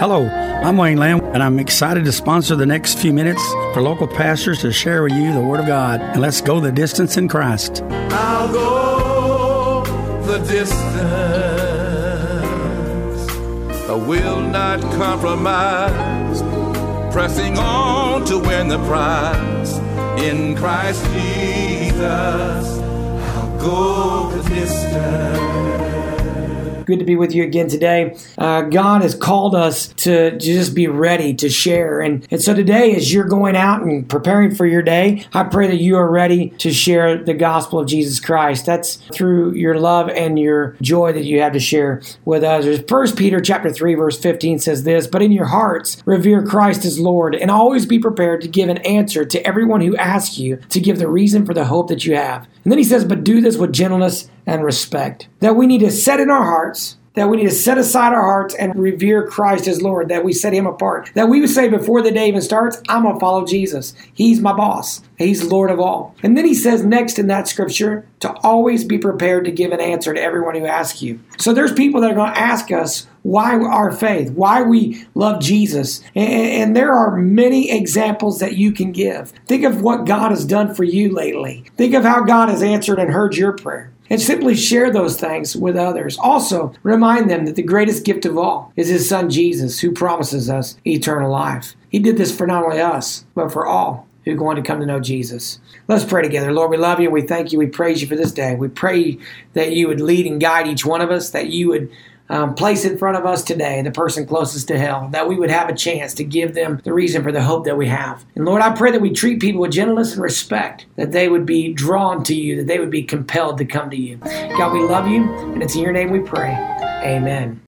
Hello, I'm Wayne Lamb, and I'm excited to sponsor the next few minutes for local pastors to share with you the Word of God. And let's go the distance in Christ. I'll go the distance. I will not compromise. Pressing on to win the prize. In Christ Jesus, I'll go the distance. Good to be with you again today. God has called us to just be ready to share. And so today, as you're going out and preparing for your day, I pray that you are ready to share the gospel of Jesus Christ. That's through your love and your joy that you have to share with others. 1 Peter chapter 3, verse 15 says this, "But in your hearts, revere Christ as Lord, and always be prepared to give an answer to everyone who asks you to give the reason for the hope that you have." And then he says, "But do this with gentleness and respect." That we need to set in our hearts, that we need to set aside our hearts and revere Christ as Lord, that we set him apart. That we would say before the day even starts, I'm going to follow Jesus. He's my boss. He's Lord of all. And then he says next in that scripture to always be prepared to give an answer to everyone who asks you. So there's people that are going to ask us why our faith, why we love Jesus. And there are many examples that you can give. Think of what God has done for you lately. Think of how God has answered and heard your prayer. And simply share those things with others. Also, remind them that the greatest gift of all is his son Jesus, who promises us eternal life. He did this for not only us, but for all who are going to come to know Jesus. Let's pray together. Lord, we love you. We thank you. We praise you for this day. We pray that you would lead and guide each one of us, that you would place in front of us today the person closest to hell, that we would have a chance to give them the reason for the hope that we have. And Lord, I pray that we treat people with gentleness and respect, that they would be drawn to you, that they would be compelled to come to you. God, we love you, and it's in your name we pray. Amen.